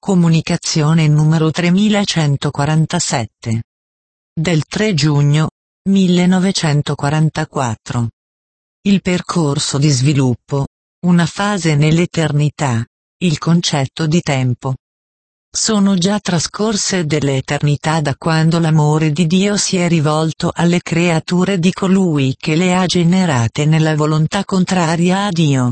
Comunicazione numero 3147. Del 3 giugno 1944. Il percorso di sviluppo, una fase nell'eternità, il concetto di tempo. Sono già trascorse delle eternità da quando l'amore di Dio si è rivolto alle creature di colui che le ha generate nella volontà contraria a Dio.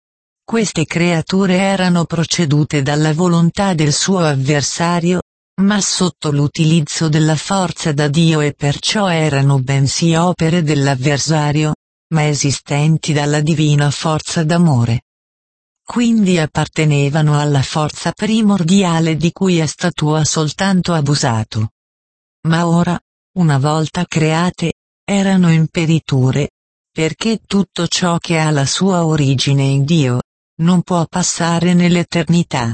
Queste creature erano procedute dalla volontà del suo avversario, ma sotto l'utilizzo della forza da Dio e perciò erano bensì opere dell'avversario, ma esistenti dalla divina forza d'amore. Quindi appartenevano alla forza primordiale di cui è stato soltanto abusato. Ma ora, una volta create, erano imperiture, perché tutto ciò che ha la sua origine in Dio non può passare nell'eternità.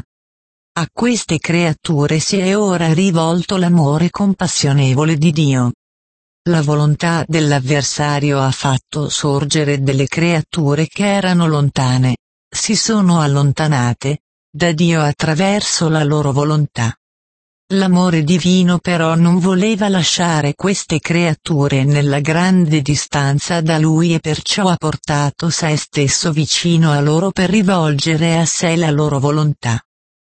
A queste creature si è ora rivolto l'amore compassionevole di Dio. La volontà dell'avversario ha fatto sorgere delle creature che erano lontane, si sono allontanate da Dio attraverso la loro volontà. L'amore divino però non voleva lasciare queste creature nella grande distanza da Lui e perciò ha portato se stesso vicino a loro per rivolgere a sé la loro volontà.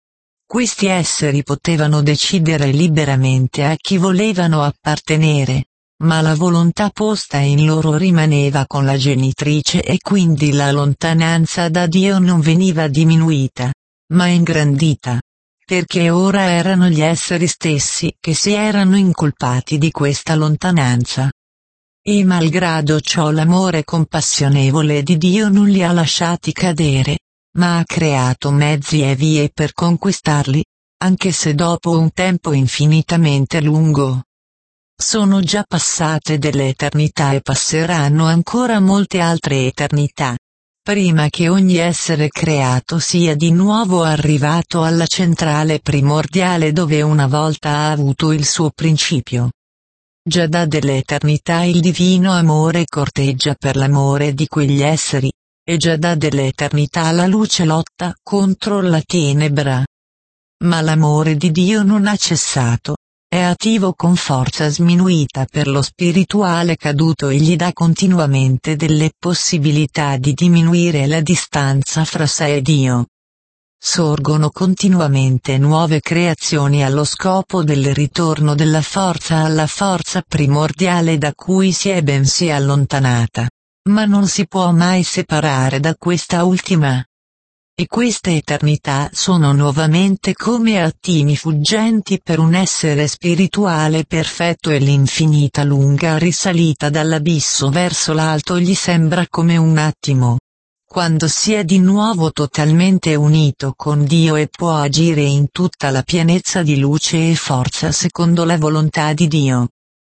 Questi esseri potevano decidere liberamente a chi volevano appartenere, ma la volontà posta in loro rimaneva con la genitrice e quindi la lontananza da Dio non veniva diminuita, ma ingrandita. Perché ora erano gli esseri stessi che si erano incolpati di questa lontananza. E malgrado ciò l'amore compassionevole di Dio non li ha lasciati cadere, ma ha creato mezzi e vie per conquistarli, anche se dopo un tempo infinitamente lungo. Sono già passate delle eternità e passeranno ancora molte altre eternità, prima che ogni essere creato sia di nuovo arrivato alla centrale primordiale dove una volta ha avuto il suo principio. Già da delle eternità il divino amore corteggia per l'amore di quegli esseri, e già da delle eternità la luce lotta contro la tenebra. Ma l'amore di Dio non ha cessato. È attivo con forza sminuita per lo spirituale caduto e gli dà continuamente delle possibilità di diminuire la distanza fra sé e Dio. Sorgono continuamente nuove creazioni allo scopo del ritorno della forza alla forza primordiale da cui si è bensì allontanata, ma non si può mai separare da questa ultima. E queste eternità sono nuovamente come attimi fuggenti per un essere spirituale perfetto e l'infinita lunga risalita dall'abisso verso l'alto gli sembra come un attimo. Quando si è di nuovo totalmente unito con Dio e può agire in tutta la pienezza di luce e forza secondo la volontà di Dio.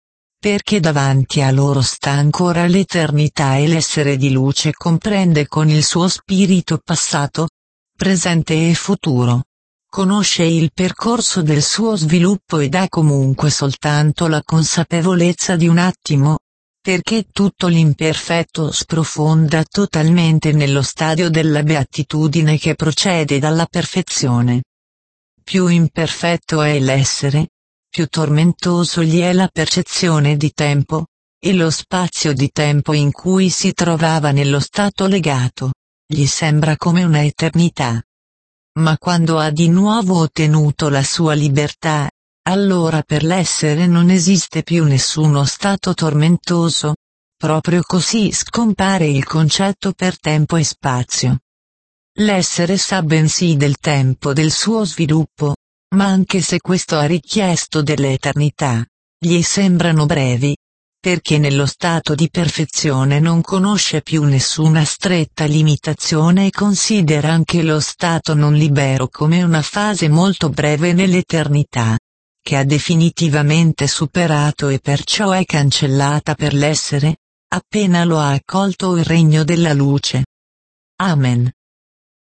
Perché davanti a loro sta ancora l'eternità e l'essere di luce comprende con il suo spirito passato, presente e futuro. Conosce il percorso del suo sviluppo ed ha comunque soltanto la consapevolezza di un attimo, perché tutto l'imperfetto sprofonda totalmente nello stadio della beatitudine che procede dalla perfezione. Più imperfetto è l'essere, più tormentoso gli è la percezione di tempo, e lo spazio di tempo in cui si trovava nello stato legato gli sembra come una eternità. Ma quando ha di nuovo ottenuto la sua libertà, allora per l'essere non esiste più nessuno stato tormentoso. Proprio così scompare il concetto per tempo e spazio. L'essere sa bensì del tempo del suo sviluppo, ma anche se questo ha richiesto delle eternità, gli sembrano brevi, perché nello stato di perfezione non conosce più nessuna stretta limitazione e considera anche lo stato non libero come una fase molto breve nell'eternità, che ha definitivamente superato e perciò è cancellata per l'essere, appena lo ha accolto il regno della luce. Amen.